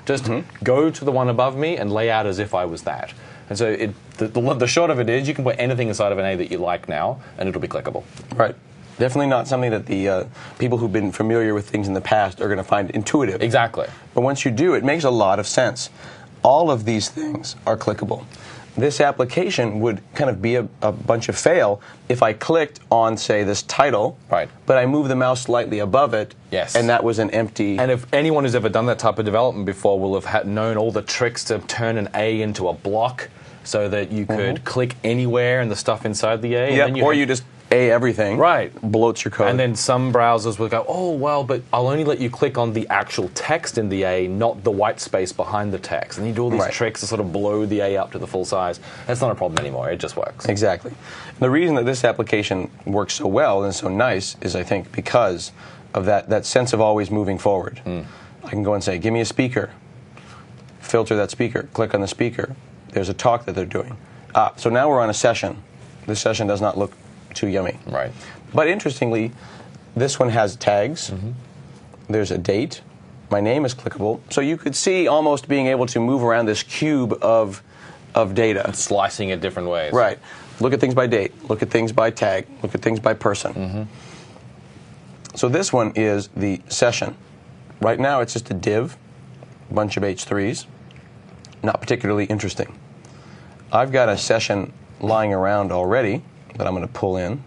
Just go to the one above me and lay out as if I was that. And so the short of it is you can put anything inside of an A that you like now, and it'll be clickable. Right. Definitely not something that the people who've been familiar with things in the past are going to find intuitive. Exactly. But once you do, it makes a lot of sense. All of these things are clickable. This application would kind of be a bunch of fail if I clicked on, say, this title, right, but I moved the mouse slightly above it, yes, and that was an empty... And if anyone who's ever done that type of development before will have known all the tricks to turn an A into a block so that you could click anywhere and the stuff inside the A. Yep, and then you just A everything, right, bloats your code. And then some browsers will go, oh, well, but I'll only let you click on the actual text in the A, not the white space behind the text. And you do all these tricks to sort of blow the A up to the full size. That's not a problem anymore. It just works. Exactly. The reason that this application works so well and so nice is, I think, because of that sense of always moving forward. I can go and say, give me a speaker. Filter that speaker. Click on the speaker. There's a talk that they're doing. So now we're on a session. This session does not look too yummy. Right. But interestingly, this one has tags. There's a date. My name is clickable. So you could see almost being able to move around this cube of data. Slicing it different ways. Right. Look at things by date. Look at things by tag. Look at things by person. So this one is the session. Right now it's just a div, a bunch of H3s. Not particularly interesting. I've got a session lying around already that I'm going to pull in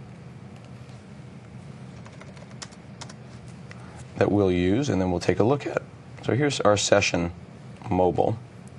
that we'll use, and then we'll take a look at. So here's our session mobile.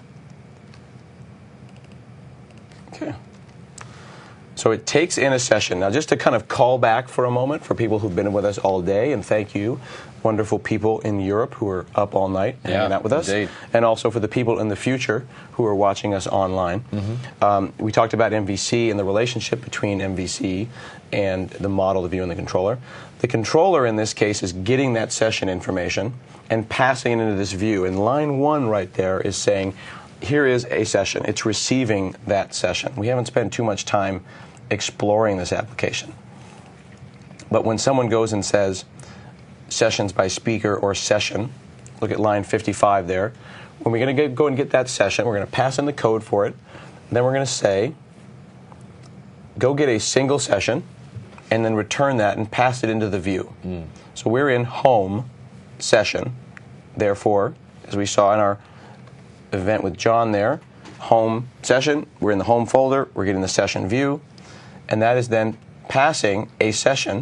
Okay. So it takes in a session. Now, just to kind of call back for a moment for people who've been with us all day, and thank you, wonderful people in Europe who are up all night hanging out with us, and also for the people in the future who are watching us online. We talked about MVC and the relationship between MVC and the model, the view, and the controller. The controller in this case is getting that session information and passing it into this view. And line 1 right there is saying, here is a session. It's receiving that session. We haven't spent too much time exploring this application. But when someone goes and says sessions by speaker or session, look at line 55 there, when we're going to go and get that session, we're going to pass in the code for it, then we're going to say, go get a single session, and then return that and pass it into the view. So we're in home session. Therefore, as we saw in our event with John there, home session, we're in the home folder, we're getting the session view, and that is then passing a session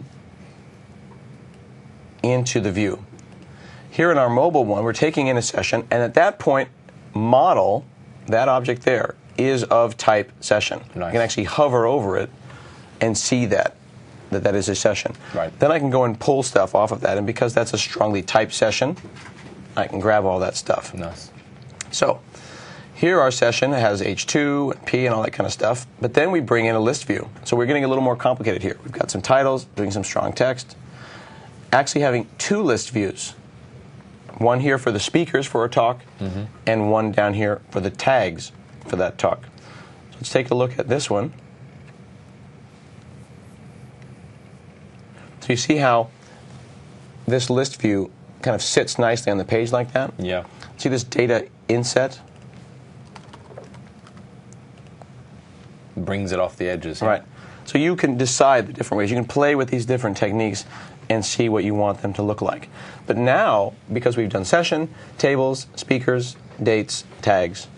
into the view. Here in our mobile one, we're taking in a session, and at that point, model, that object there, is of type session. Nice. I can actually hover over it and see that is a session. Right. Then I can go and pull stuff off of that, and because that's a strongly typed session, I can grab all that stuff. Nice. So here our session has H2 and P and all that kind of stuff, but then we bring in a list view. So we're getting a little more complicated here. We've got some titles, doing some strong text, actually having 2 list views. One here for the speakers for a talk, and one down here for the tags for that talk. So let's take a look at this one. So you see how this list view kind of sits nicely on the page like that? Yeah. See this data inset? Brings it off the edges. Right. So you can decide the different ways. You can play with these different techniques and see what you want them to look like. But now, because we've done session, tables, speakers, dates, tags,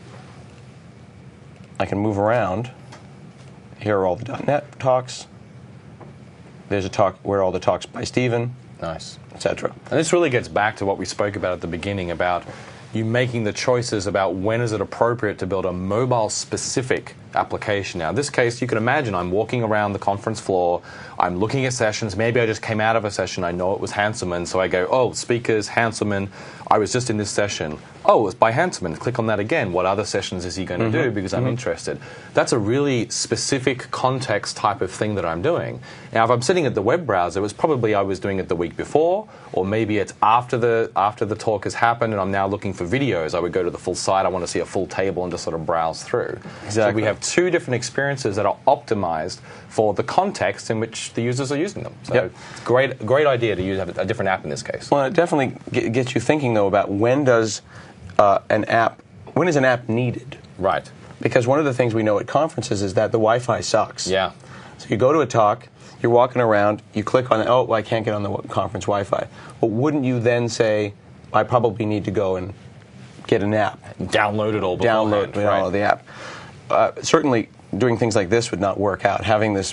I can move around. Here are all the .NET talks. There's a talk where all the talks by Stephen. Nice. Etc. And this really gets back to what we spoke about at the beginning about you making the choices about when is it appropriate to build a mobile-specific application. Now, in this case, you can imagine I'm walking around the conference floor, I'm looking at sessions, maybe I just came out of a session, I know it was Hanselman, so I go, oh, speakers, Hanselman, I was just in this session. Oh, it's by Hanselman, click on that again. What other sessions is he going to do because I'm interested? That's a really specific context type of thing that I'm doing. Now, if I'm sitting at the web browser, it was probably I was doing it the week before, or maybe it's after the talk has happened and I'm now looking for videos. I would go to the full site, I want to see a full table and just sort of browse through. Exactly. So we have 2 different experiences that are optimized for the context in which the users are using them. So great idea to use a different app in this case. Well, it definitely gets you thinking, though, about when does an app? When is an app needed? Right. Because one of the things we know at conferences is that the Wi-Fi sucks. Yeah. So you go to a talk, you're walking around, you click on, oh, well, I can't get on the conference Wi-Fi. Well, wouldn't you then say, I probably need to go and get an app? Download it all beforehand. Download the app. Certainly, doing things like this would not work out. Having this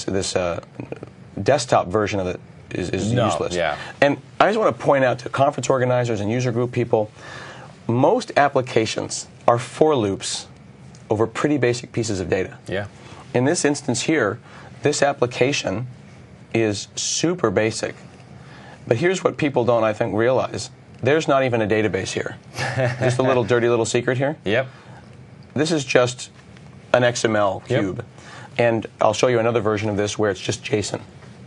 desktop version of it is useless. Yeah. And I just want to point out to conference organizers and user group people, most applications are for loops over pretty basic pieces of data. Yeah. In this instance here, this application is super basic. But here's what people don't, I think, realize. There's not even a database here. Just a little dirty little secret here. Yep. This is just an XML cube. Yep. And I'll show you another version of this where it's just JSON.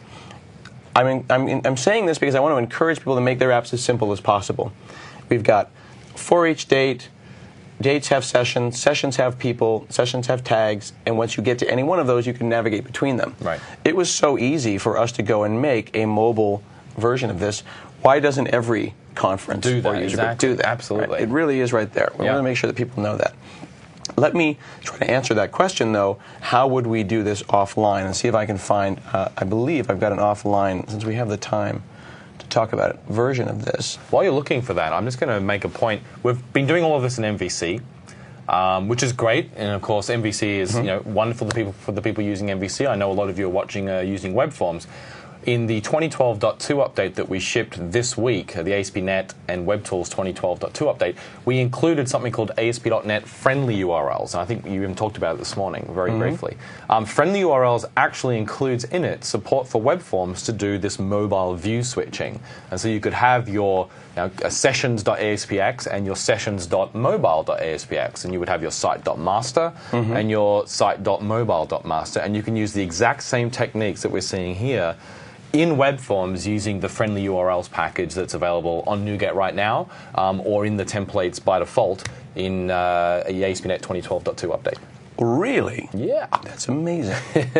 I'm saying this because I want to encourage people to make their apps as simple as possible. We've got for each date, dates have sessions, sessions have people, sessions have tags, and once you get to any one of those, you can navigate between them. Right. It was so easy for us to go and make a mobile version of this. Why doesn't every conference do that? or user Exactly. group do that? Absolutely. Right? It really is right there. We want to make sure that people know that. Let me try to answer that question, though. How would we do this offline? And see if I can find, I believe I've got an offline, since we have the time to talk about it, version of this. While you're looking for that, I'm just going to make a point. We've been doing all of this in MVC, which is great. And, of course, MVC is wonderful for the people using MVC. I know a lot of you are watching using web forms. In the 2012.2 update that we shipped this week, the ASP.NET and WebTools 2012.2 update, we included something called ASP.NET friendly URLs. And I think you even talked about it this morning, very briefly. Friendly URLs actually includes in it support for web forms to do this mobile view switching. And so you could have your sessions.aspx and your sessions.mobile.aspx, and you would have your site.master and your site.mobile.master, and you can use the exact same techniques that we're seeing here in web forms using the friendly URLs package that's available on NuGet right now, or in the templates by default in the ASP.NET 2012.2 update. Really? Yeah. That's amazing.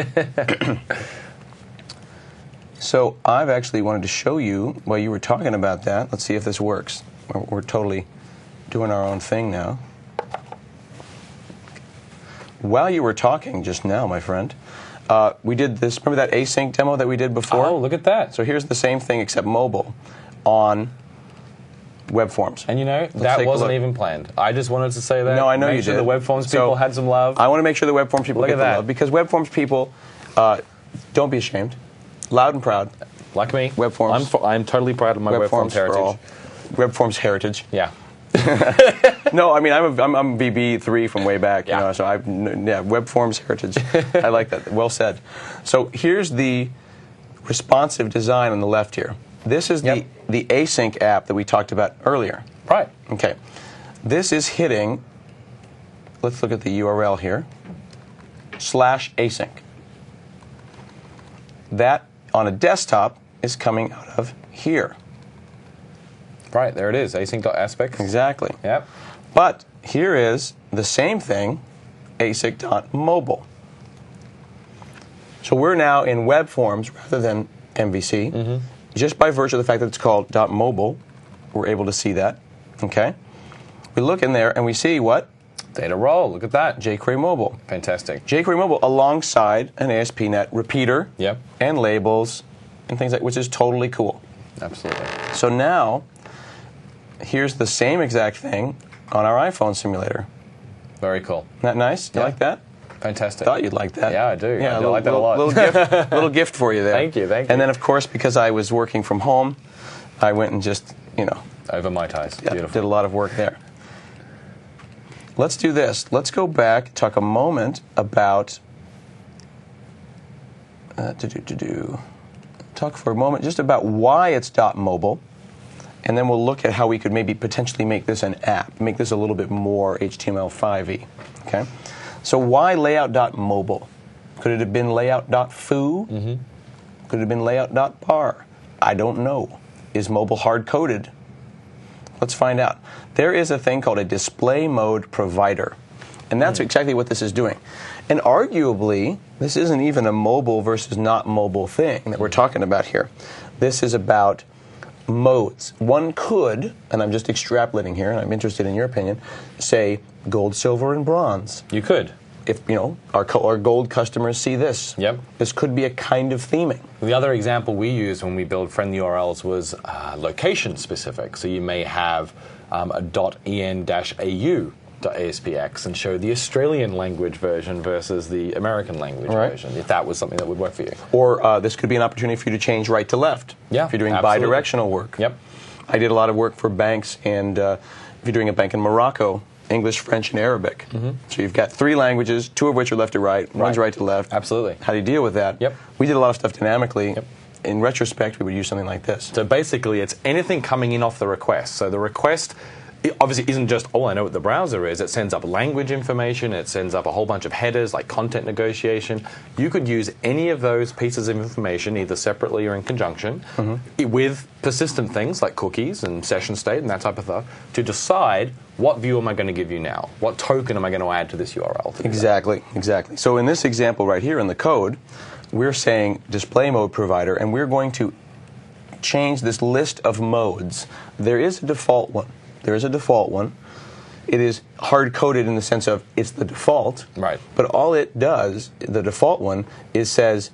So I've actually wanted to show you, while you were talking about that, let's see if this works. We're totally doing our own thing now. While you were talking just now, my friend, we did this, remember that async demo that we did before? Oh, look at that. So here's the same thing except mobile on web forms. And that wasn't even planned. I just wanted to say that. No, I know make you sure did. the web forms people had some love. I want to make sure the web forms people Look get at the that. love, because web forms people, don't be ashamed. Loud and proud. Like me. Web forms. I'm totally proud of my web forms for heritage. all. Web forms heritage. Yeah. No, I mean I'm VB3 from way back. Yeah. So web forms heritage. I like that. Well said. So here's the responsive design on the left here. This is the async app that we talked about earlier. Right. Okay. This is hitting. Let's look at the URL here. /async. That on a desktop is coming out of here. Right, there it is, async.aspect. Exactly. Yep. But here is the same thing, async.mobile. So we're now in web forms rather than MVC. Just by virtue of the fact that it's called .mobile, we're able to see that. Okay? We look in there and we see what? Data roll, look at that. jQuery Mobile. Fantastic. jQuery Mobile alongside an ASP.NET repeater Yep. and labels and things like, which is totally cool. Absolutely. So now, here's the same exact thing on our iPhone simulator. Very cool. Isn't that nice? You like that? Fantastic. Thought you'd like that. Yeah, I do. Yeah, I like that a lot. Little gift for you there. Thank you. And then, of course, because I was working from home, I went and just, Over my ties. did Beautiful. a lot of work there. Let's do this. Let's go back, talk a moment about talk for a moment just about why it's .mobile, and then we'll look at how we could maybe potentially make this an app, make this a little bit more HTML5y. Okay, so why layout.mobile? Could it have been layout.foo? Could it have been layout.bar? I don't know. Is mobile hard-coded? Let's find out. There is a thing called a display mode provider, and that's exactly what this is doing. And arguably, this isn't even a mobile versus not mobile thing that we're talking about here. This is about modes. One could, and I'm just extrapolating here, and I'm interested in your opinion, say gold, silver, and bronze. You could. If our gold customers see this, this could be a kind of theming. The other example we used when we built friendly URLs was location specific. So you may have a .en-au.aspx and show the Australian language version versus the American language version, if that was something that would work for you. Or this could be an opportunity for you to change right to left. Yeah, if you're doing absolutely. bi-directional work. Yep. I did a lot of work for banks, and if you're doing a bank in Morocco, English, French, and Arabic. So you've got 3 languages, 2 of which are left to right, one's right to left. Absolutely. How do you deal with that? Yep. We did a lot of stuff dynamically. Yep. In retrospect, we would use something like this. So basically, it's anything coming in off the request. So the request, it obviously isn't just, oh, I know what the browser is. It sends up language information. It sends up a whole bunch of headers, like content negotiation. You could use any of those pieces of information, either separately or in conjunction, with persistent things like cookies and session state and that type of stuff, to decide what view am I going to give you now? What token am I going to add to this URL? Exactly. So in this example right here in the code, we're saying display mode provider, and we're going to change this list of modes. There is a default one. It is hard-coded in the sense of it's the default. Right. But all it does, the default one, is says,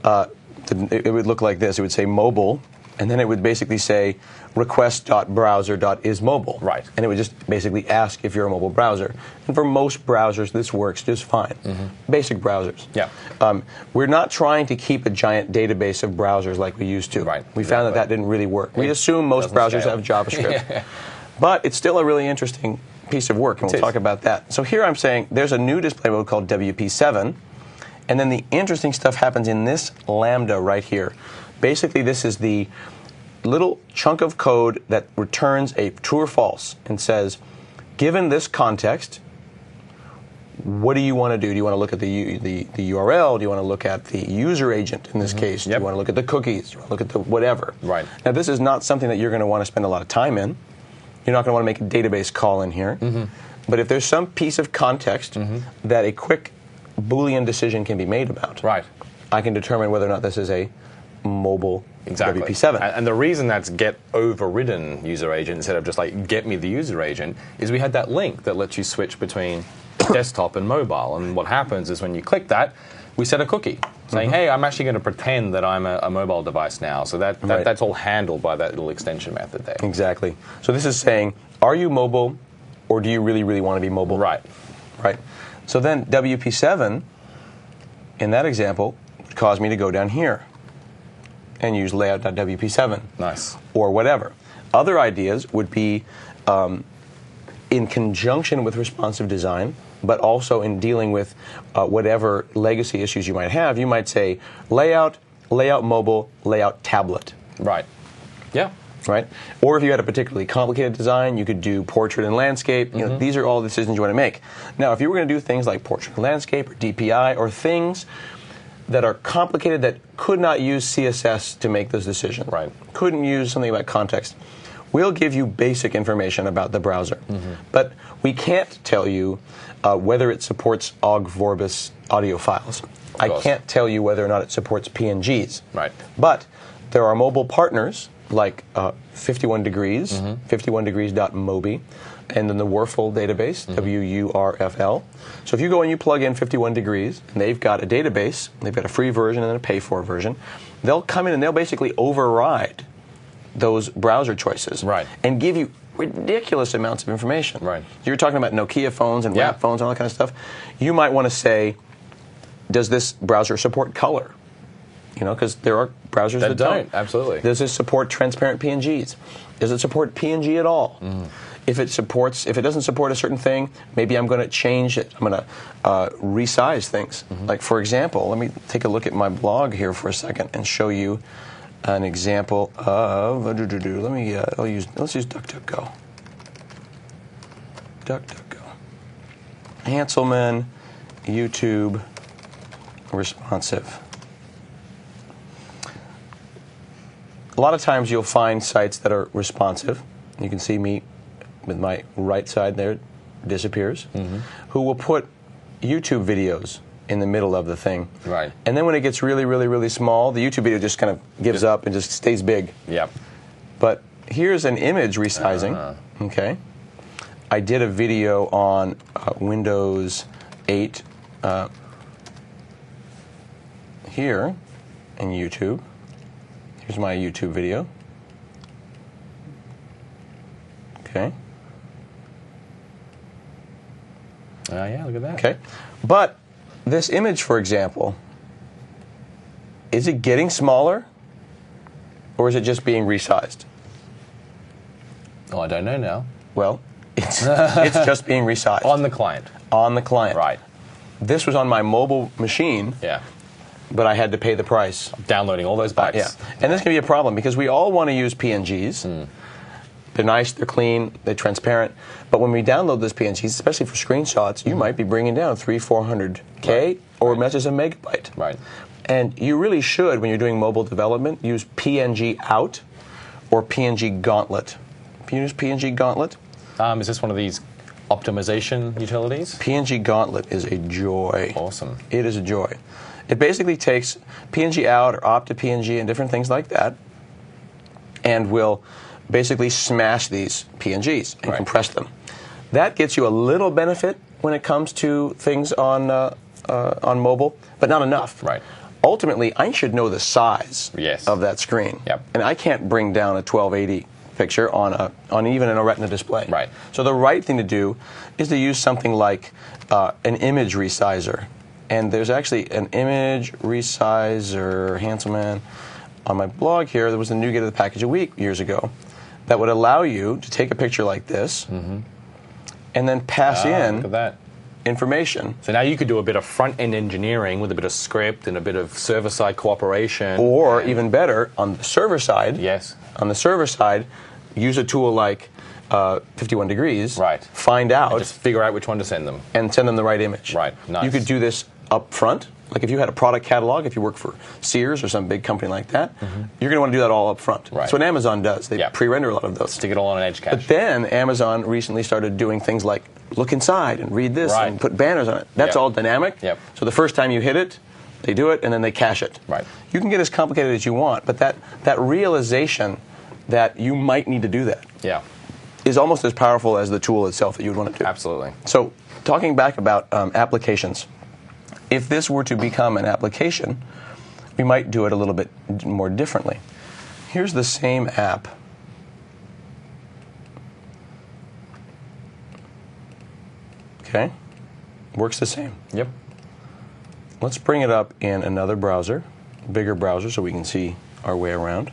it would look like this. It would say mobile, and then it would basically say request.browser.isMobile. Right. And it would just basically ask if you're a mobile browser. And for most browsers, this works just fine. Basic browsers. Yeah. We're not trying to keep a giant database of browsers like we used to. Right. We found that didn't really work. We assume most browsers scale. have JavaScript. But it's still a really interesting piece of work, and we'll talk about that. So here I'm saying there's a new display mode called WP7, and then the interesting stuff happens in this Lambda right here. Basically, this is the little chunk of code that returns a true or false and says, given this context, what do you want to do? Do you want to look at the URL? Do you want to look at the user agent in this case? Do you want to look at the cookies? Do you want to look at the whatever? Right. Now, this is not something that you're going to want to spend a lot of time in. You're not going to want to make a database call in here. But if there's some piece of context that a quick Boolean decision can be made about, I can determine whether or not this is a mobile WP7. And the reason that's get overridden user agent instead of just like get me the user agent is we had that link that lets you switch between desktop and mobile. And what happens is when you click that, we set a cookie saying, hey, I'm actually going to pretend that I'm a mobile device now. So that's all handled by that little extension method there. Exactly. So this is saying, are you mobile, or do you really, really want to be mobile? Right. So then WP7, in that example, would cause me to go down here and use layout.wp7. Nice. Or whatever. Other ideas would be in conjunction with responsive design, but also in dealing with whatever legacy issues you might have. You might say layout, layout mobile, layout tablet. Right. Yeah. Right? Or if you had a particularly complicated design, you could do portrait and landscape. You know, these are all decisions you want to make. Now, if you were going to do things like portrait and landscape or DPI or things that are complicated that could not use CSS to make those decisions, couldn't use something about context, we'll give you basic information about the browser. But we can't tell you whether it supports OGG Vorbis audio files. I can't tell you whether or not it supports PNGs. But there are mobile partners like 51 Degrees, 51degrees.mobi, and then the Wurfl database, WURFL. So if you go and you plug in 51 Degrees, and they've got a database, they've got a free version and a pay-for version, they'll come in and they'll basically override those browser choices and give you ridiculous amounts of information. You're talking about Nokia phones and WAP phones and all that kind of stuff. You might want to say, does this browser support color? You know, because there are browsers that don't. Absolutely. Does it support transparent PNGs? Does it support PNG at all? If it doesn't support a certain thing, maybe I'm going to change it. I'm going to resize things. Like, for example, let me take a look at my blog here for a second and show you an example of. Let's use DuckDuckGo. Hanselman, YouTube, responsive. A lot of times you'll find sites that are responsive. You can see me with my right side there, disappears, who will put YouTube videos in the middle of the thing. And then when it gets really, really, really small, the YouTube video just kind of gives up and just stays big. But here's an image resizing. Okay. I did a video on Windows 8 here in YouTube. Here's my YouTube video. Okay. Yeah, look at that. Okay. But this image, for example, is it getting smaller or is it just being resized? Oh, I don't know now. Well, it's just being resized. On the client. On the client. Right. This was on my mobile machine, Yeah. but I had to pay the price. Downloading all those bytes. Yeah. And this can be a problem because we all want to use PNGs. They're nice, they're clean, they're transparent. But when we download those PNGs, especially for screenshots, you might be bringing down 300-400K Right. or as a megabyte. Right. And you really should, when you're doing mobile development, use PNG out or PNG Gauntlet. If you use PNG Gauntlet, Is this one of these optimization utilities? PNG Gauntlet is a joy. Awesome. It is a joy. It basically takes PNG out or Opti-PNG and different things like that and will basically smash these PNGs and Right. compress them. That gets you a little benefit when it comes to things on mobile, but not enough. Right. Ultimately, I should know the size Yes. of that screen. Yep. And I can't bring down a 1280 picture on even a Retina display. Right. So the right thing to do is to use something like an image resizer. And there's actually an image resizer, handsome man, on my blog here. There was a new Get of the Package a Week years ago that would allow you to take a picture like this and then pass Look in at that. information. So now you could do a bit of front-end engineering with a bit of script and a bit of server-side cooperation. Or even better, on the server side, Yes. on the server side, use a tool like 51 Degrees, Right. find out, Just figure out which one to send them. and send them the right image. Right, nice. You could do this up front. Like if you had a product catalog, if you work for Sears or some big company like that, you're going to want to do that all up front. Right. That's what Amazon does. They Yeah. pre-render a lot of those. Stick it all on an edge cache. But then Amazon recently started doing things like look inside and read this Right. and put banners on it. That's Yep. all dynamic. Yep. So the first time you hit it, they do it and then they cache it. Right. You can get as complicated as you want, but that realization that you might need to do that Yeah, is almost as powerful as the tool itself that you would want to do. absolutely. So talking back about applications, if this were to become an application, we might do it a little bit more differently. Here's the same app. Okay, works the same. Yep. Let's bring it up in another browser, bigger browser, so we can see our way around.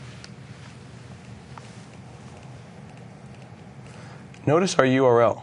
Notice our URL.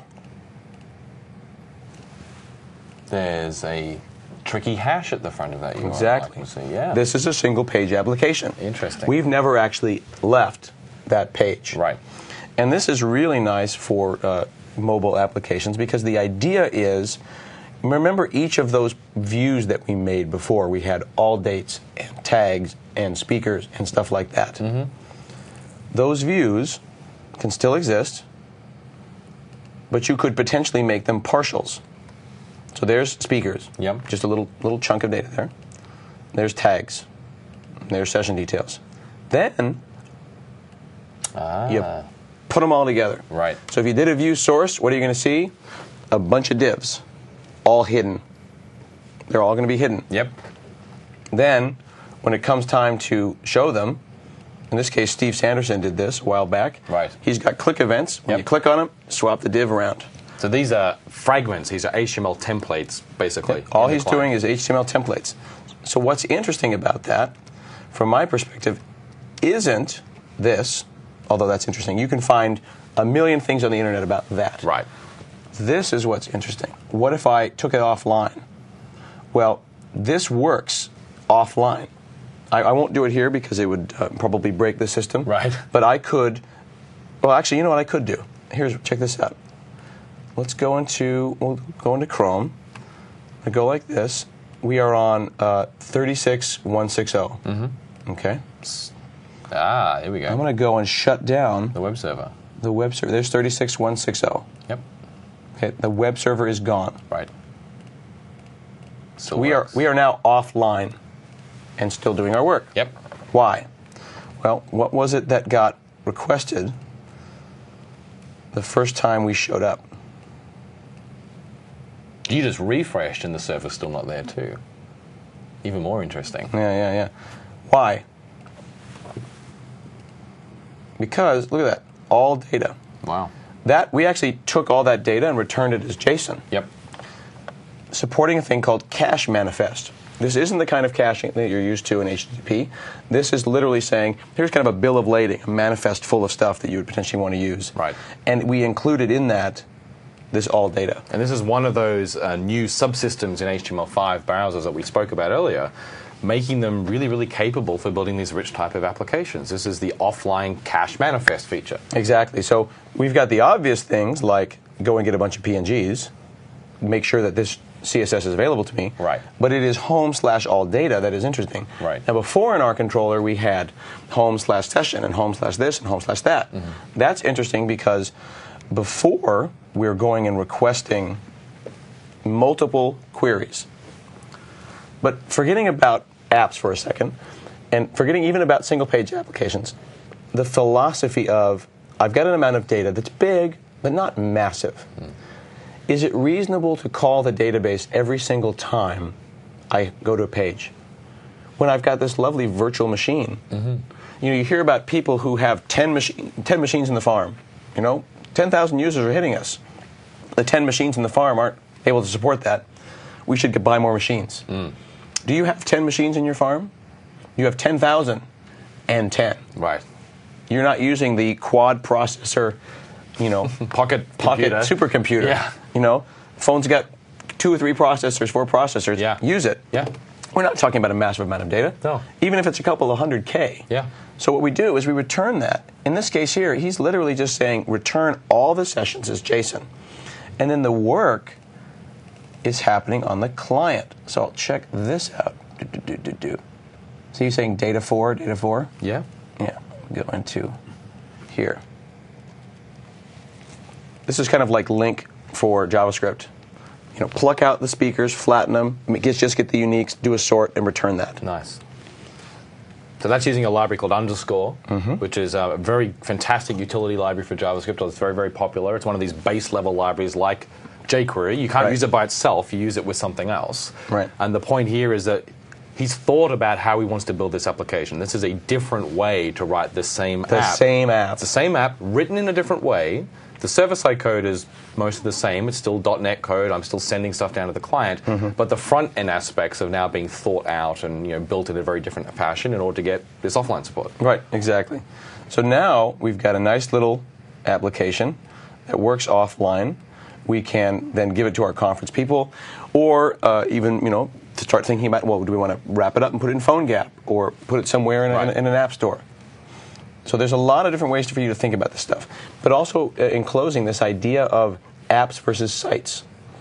There's a tricky hash at the front of that URL. Exactly. I can see. Yeah. This is a single page application. Interesting. We've never actually left that page. Right. And this is really nice for mobile applications because the idea is, remember each of those views that we made before, we had all dates and tags and speakers and stuff like that. Those views can still exist, but you could potentially make them partials. So there's speakers, Yep. just a little chunk of data there. There's tags, there's session details. Then you put them all together. Right. So if you did a view source, what are you going to see? A bunch of divs, all hidden. They're all going to be hidden. Yep. Then, when it comes time to show them, in this case, Steve Sanderson did this a while back. Right. He's got click events. When Yep. you click on them, swap the div around. So these are fragments. These are HTML templates, basically. All in the he's client. doing is HTML templates. So what's interesting about that, from my perspective, isn't this, although that's interesting. You can find a million things on the internet about that. Right. This is what's interesting. What if I took it offline? Well, this works offline. I won't do it here because it would probably break the system. Right. But I could, well, actually, you know what I could do? Check this out. We'll go into Chrome. I go like this. We are on 36160. Okay. Here we go. I'm going to go and shut down The web server. the web server. There's 36160. Yep. Okay, the web server is gone. Right. Still We works. are now offline and still doing our work. Yep. Why? Well, what was it that got requested the first time we showed up. You just refreshed and the server's still not there too. Even more interesting. Yeah. Why? Because, look at that, all data. Wow. That, we actually took all that data and returned it as JSON. Yep. Supporting a thing called cache manifest. This isn't the kind of caching that you're used to in HTTP. This is literally saying, here's kind of a bill of lading, a manifest full of stuff that you would potentially want to use. Right. And we included in that this all data. And this is one of those new subsystems in HTML5 browsers that we spoke about earlier, making them really, really capable for building these rich type of applications. This is the offline cache manifest feature. Exactly. So we've got the obvious things like go and get a bunch of PNGs, make sure that this CSS is available to me. Right. But it is home/all data that is interesting. Right. Now before in our controller we had home/session and home/this and home/that. Mm-hmm. That's interesting because before we're going and requesting multiple queries. But forgetting about apps for a second, and forgetting even about single-page applications, the philosophy of, I've got an amount of data that's big, but not massive. Is it reasonable to call the database every single time I go to a page? When I've got this lovely virtual machine. You know, you hear about people who have 10 machines in the farm. You know, 10,000 users are hitting us. The 10 machines in the farm aren't able to support that. We should buy more machines. Do you have 10 machines in your farm? You have 10,000 and 10. Right. You're not using the quad processor, you know, Pocket supercomputer. Yeah. You know, phone's got 2 or 3 processors, 4 processors. Yeah. Use it. Yeah. We're not talking about a massive amount of data. No. Even if it's a couple of 100K. Yeah. So what we do is we return that. In this case here, he's literally just saying return all the sessions as JSON. And then the work is happening on the client. So I'll check this out. So you're saying data 4? Yeah. Yeah. Go into here. This is kind of like LINQ for JavaScript. You know, pluck out the speakers, flatten them, just get the uniques, do a sort, and return that. Nice. So that's using a library called Underscore, which is a very fantastic utility library for JavaScript. It's very, very popular. It's one of these base-level libraries like jQuery. You can't use it by itself. You use it with something else. Right. And the point here is that he's thought about how he wants to build this application. This is a different way to write the same app. The same app. It's the same app, written in a different way. The server-side code is most of the same. It's still .NET code. I'm still sending stuff down to the client. But the front-end aspects are now being thought out and built in a very different fashion in order to get this offline support. Right, exactly. So now we've got a nice little application that works offline. We can then give it to our conference people, or even, to start thinking about, well, do we want to wrap it up and put it in PhoneGap, or put it somewhere in an app store? So there's a lot of different ways for you to think about this stuff. But also, in closing, this idea of apps versus sites.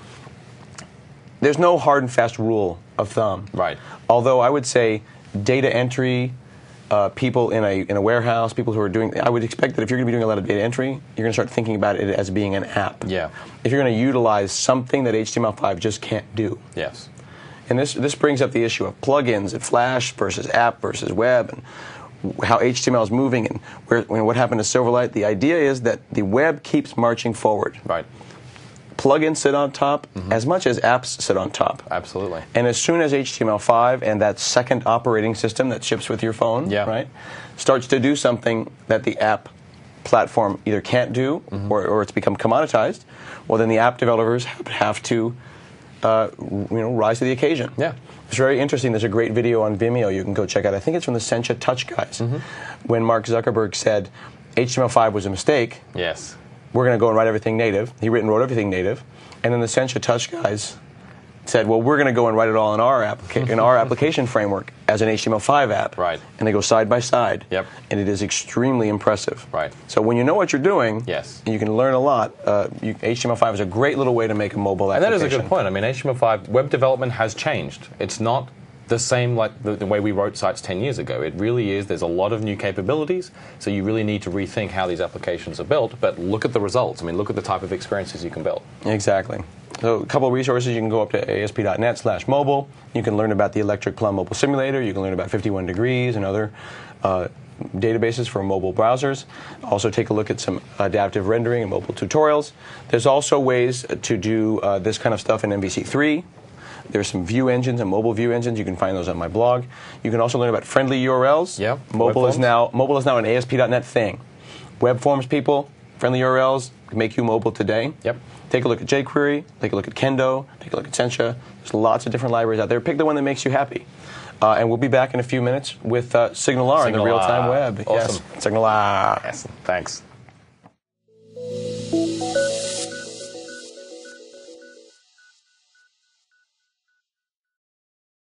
There's no hard and fast rule of thumb. Right. Although I would say data entry, people in a warehouse, people who are doing, I would expect that if you're going to be doing a lot of data entry, you're going to start thinking about it as being an app. Yeah. If you're going to utilize something that HTML5 just can't do. Yes. And this brings up the issue of plugins and Flash versus app versus web, and how HTML is moving, and what happened to Silverlight. The idea is that the web keeps marching forward. Right. Plugins sit on top as much as apps sit on top. Absolutely. And as soon as HTML5 and that second operating system that ships with your phone, right, starts to do something that the app platform either can't do or it's become commoditized, well, then the app developers have to rise to the occasion. Yeah. It's very interesting. There's a great video on Vimeo you can go check out. I think it's from the Sencha Touch guys. When Mark Zuckerberg said HTML5 was a mistake. Yes. We're going to go and write everything native. He wrote everything native. And then the Sencha Touch guys said, well, we're going to go and write it all in our application framework as an HTML5 app. Right. And they go side by side. Yep. And it is extremely impressive. Right. So when you know what you're doing, yes, you can learn a lot. HTML5 is a great little way to make a mobile application. And that is a good point. I mean, HTML5, web development has changed. It's not the same like the way we wrote sites 10 years ago. It really is. There's a lot of new capabilities, so you really need to rethink how these applications are built, but look at the results. I mean, look at the type of experiences you can build. Exactly. So a couple of resources. You can go up to ASP.NET/mobile. You can learn about the Electric Plum Mobile Simulator. You can learn about 51 Degrees and other databases for mobile browsers. Also take a look at some adaptive rendering and mobile tutorials. There's also ways to do this kind of stuff in MVC3. There's some view engines and mobile view engines. You can find those on my blog. You can also learn about friendly URLs. Yeah, Mobile is now an ASP.NET thing. Web forms, people, friendly URLs make you mobile today. Yep. Take a look at jQuery. Take a look at Kendo. Take a look at Sencha. There's lots of different libraries out there. Pick the one that makes you happy. And we'll be back in a few minutes with SignalR in the real-time web. Awesome. Yes, SignalR. Yes. Thanks.